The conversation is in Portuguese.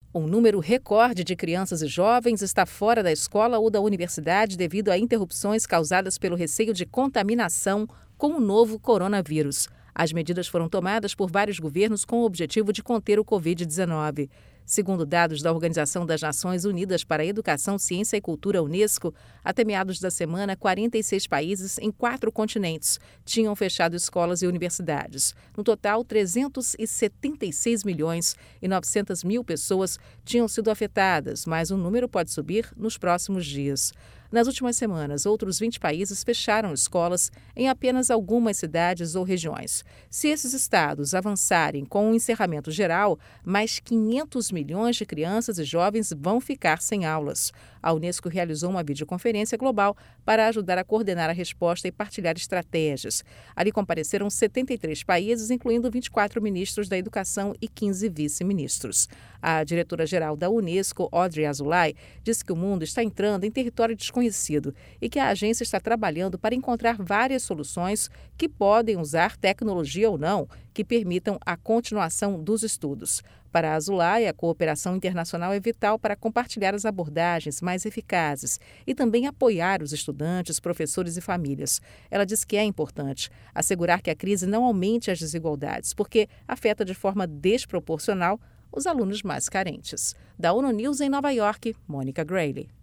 Um número recorde de crianças e jovens está fora da escola ou da universidade devido a interrupções causadas pelo receio de contaminação com o novo coronavírus. As medidas foram tomadas por vários governos com o objetivo de conter o Covid-19. Segundo dados da Organização das Nações Unidas para a Educação, Ciência e Cultura, Unesco, até meados da semana, 46 países em 4 continentes tinham fechado escolas e universidades. No total, 376 milhões e 900 mil pessoas tinham sido afetadas, mas o número pode subir nos próximos dias. Nas últimas semanas, outros 20 países fecharam escolas em apenas algumas cidades ou regiões. Se esses estados avançarem com o encerramento geral, mais 500 milhões de crianças e jovens vão ficar sem aulas. A Unesco realizou uma videoconferência global para ajudar a coordenar a resposta e partilhar estratégias. Ali compareceram 73 países, incluindo 24 ministros da Educação e 15 vice-ministros. A diretora-geral da Unesco, Audrey Azoulay, disse que o mundo está entrando em território desconhecido e que a agência está trabalhando para encontrar várias soluções que podem usar tecnologia ou não, que permitam a continuação dos estudos. Para a Azoulay, a cooperação internacional é vital para compartilhar as abordagens mais eficazes e também apoiar os estudantes, professores e famílias. Ela diz que é importante assegurar que a crise não aumente as desigualdades, porque afeta de forma desproporcional os alunos mais carentes. Da ONU News em Nova York, Mônica Grayle.